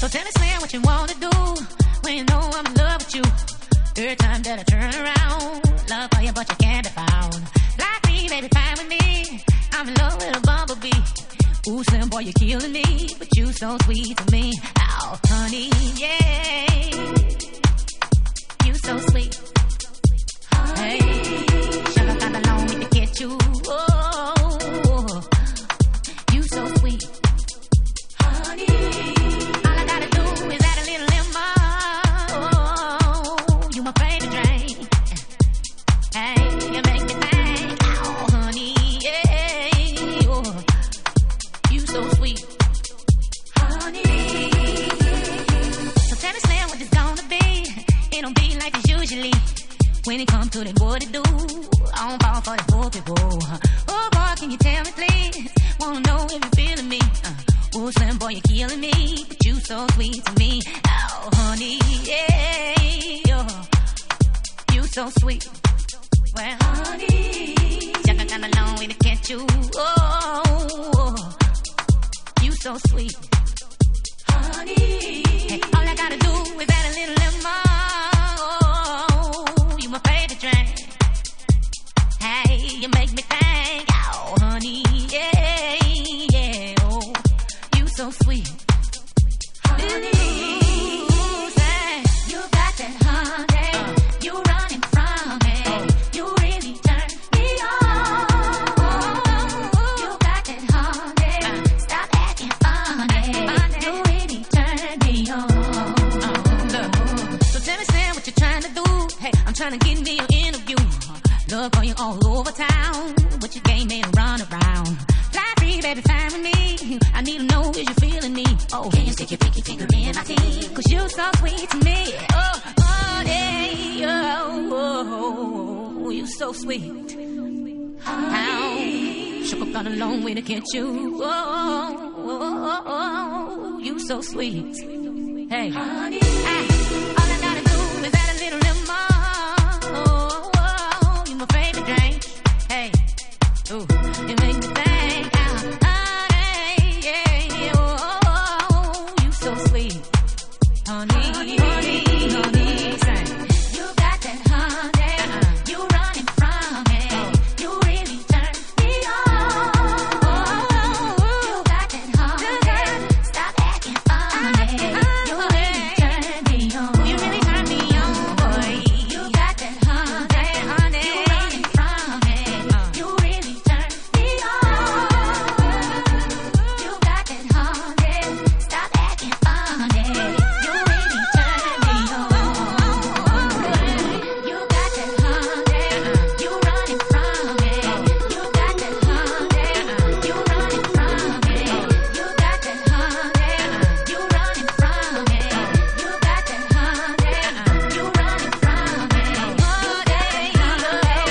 So tell me, Slim, what you wanna do when you know I'm in love with you. Every time that I turn around, love for you, but you can't be found. Like me, baby, fine with me. I'm in love with a bumblebee. Ooh, Slim, boy, you're killing me, but you so sweet to me. Oh, honey, yeah, you so sweet. Hey, sugar got along with the get you. Oh, you so sweet, honey. All I gotta do is add a little lemon. Oh, you my favorite drink. Hey, you make me think. Oh, honey, yeah. Oh, you so sweet, honey. So tell me, Slim, what it's gonna be. It don't be like it's usually. When it comes to that, what it do? I don't fall for the poor people. Oh, boy, can you tell me, please? Wanna know if you're feeling me. Oh, Slim, boy, you're killing me. But you so sweet to me. Oh, honey, yeah. Oh, you so sweet. Well, honey, just a kind of long way to catch you. Oh, you so sweet, honey. Hey, all I gotta do is add a little lemon. You my favorite drink. Hey, you make me think. Oh, honey, yeah, yeah. Oh, you so sweet, honey. Ooh, say, you got that honey. You running from me. You really turn me on. You got that honey. Stop acting funny. You really turn me on. Look. So tell me, Sam, what you trying to do? Hey, I'm trying to get me an interview. Love for you all over town. What you game made run around. Fly free, baby, fine with me. I need to know if you're feeling me. Oh, can you stick your pinky finger in my teeth? Cause you so sweet to me. Oh, oh, yeah, oh, you so sweet. How sugar got a long way to get you. Oh, you so sweet. Hey, honey, all I gotta do is add a little lemon. Oh, you my favorite drink. Hey, ooh, you make me